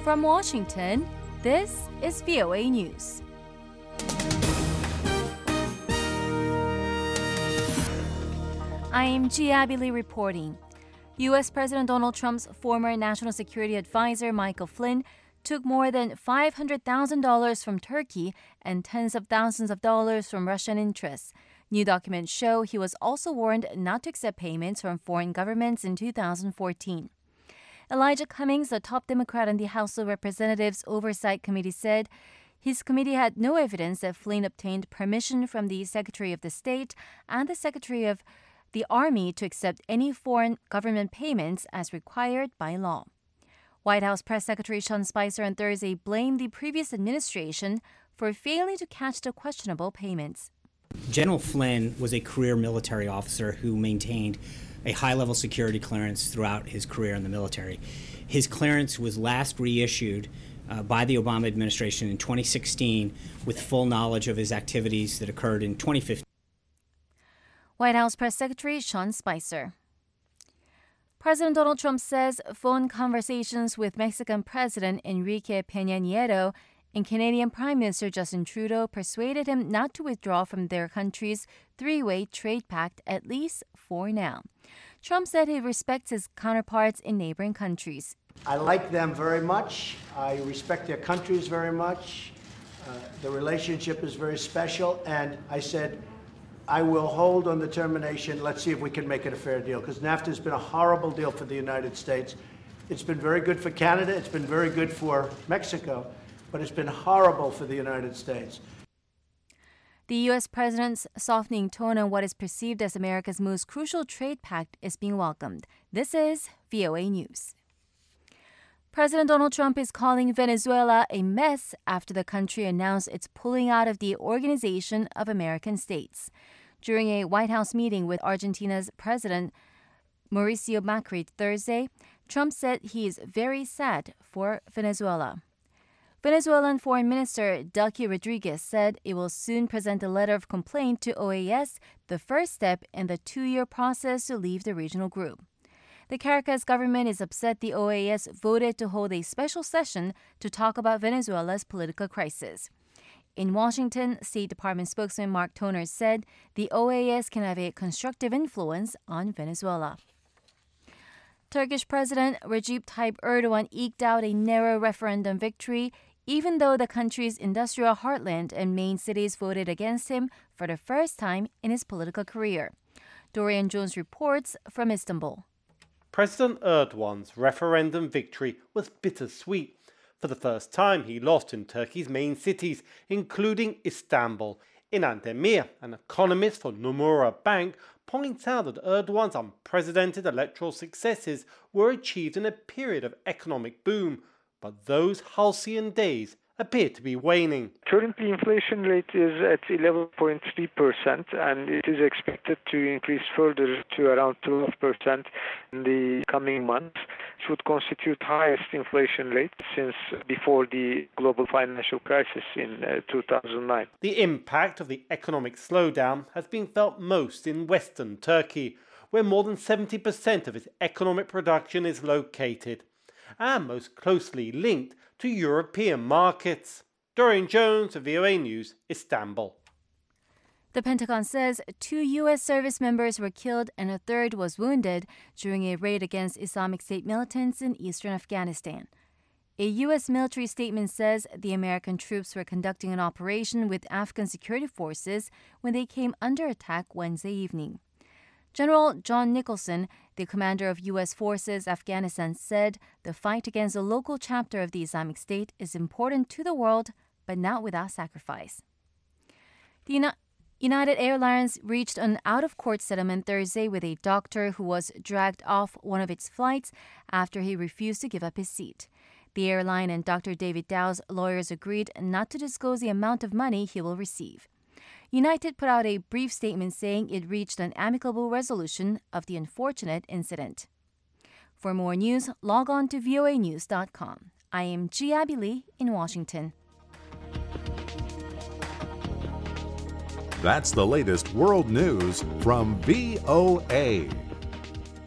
From Washington, this is VOA News. I am Gia Lee reporting. U.S. President Donald Trump's former National Security Advisor Michael Flynn took more than $500,000 from Turkey and tens of thousands of dollars from Russian interests. New documents show he was also warned not to accept payments from foreign governments in 2014. Elijah Cummings, the top Democrat on the House of Representatives Oversight Committee, said his committee had no evidence that Flynn obtained permission from the Secretary of the State and the Secretary of the Army to accept any foreign government payments as required by law. White House Press Secretary Sean Spicer on Thursday blamed the previous administration for failing to catch the questionable payments. General Flynn was a career military officer who maintained a high-level security clearance throughout his career in the military. His clearance was last reissued by the Obama administration in 2016 with full knowledge of his activities that occurred in 2015. White House Press Secretary Sean Spicer. President Donald Trump says phone conversations with Mexican President Enrique Peña Nieto and Canadian Prime Minister Justin Trudeau persuaded him not to withdraw from their country's three-way trade pact, at least for now. Trump said he respects his counterparts in neighboring countries. I like them very much. I respect their countries very much. The relationship is very special. And I said, I will hold on the termination. Let's see if we can make it a fair deal, because NAFTA has been a horrible deal for the United States. It's been very good for Canada. It's been very good for Mexico, but it's been horrible for the United States. The U.S. president's softening tone on what is perceived as America's most crucial trade pact is being welcomed. This is VOA News. President Donald Trump is calling Venezuela a mess after the country announced it's pulling out of the Organization of American States. During a White House meeting with Argentina's President Mauricio Macri Thursday, Trump said he is very sad for Venezuela. Venezuelan Foreign Minister Delcy Rodriguez said it will soon present a letter of complaint to OAS, the first step in the 2-year process to leave the regional group. The Caracas government is upset the OAS voted to hold a special session to talk about Venezuela's political crisis. In Washington, State Department spokesman Mark Toner said the OAS can have a constructive influence on Venezuela. Turkish President Recep Tayyip Erdogan eked out a narrow referendum victory, even though the country's industrial heartland and main cities voted against him for the first time in his political career. Dorian Jones reports from Istanbul. President Erdogan's referendum victory was bittersweet. For the first time, he lost in Turkey's main cities, including Istanbul. Inan Demir, an economist for Nomura Bank, points out that Erdogan's unprecedented electoral successes were achieved in a period of economic boom, but those halcyon days appear to be waning. Currently, inflation rate is at 11.3%, and it is expected to increase further to around 12% in the coming months, which would constitute highest inflation rate since before the global financial crisis in 2009. The impact of the economic slowdown has been felt most in western Turkey, where more than 70% of its economic production is located, and most closely linked to European markets. Dorian Jones of VOA News, Istanbul. The Pentagon says 2 U.S. service members were killed and a third was wounded during a raid against Islamic State militants in eastern Afghanistan. A U.S. military statement says the American troops were conducting an operation with Afghan security forces when they came under attack Wednesday evening. General John Nicholson, the commander of U.S. forces Afghanistan, said the fight against the local chapter of the Islamic State is important to the world, but not without sacrifice. The United Airlines reached an out-of-court settlement Thursday with a doctor who was dragged off one of its flights after he refused to give up his seat. The airline and Dr. David Dow's lawyers agreed not to disclose the amount of money he will receive. United put out a brief statement saying it reached an amicable resolution of the unfortunate incident. For more news, log on to voanews.com. I am Gia Lee in Washington. That's the latest world news from VOA.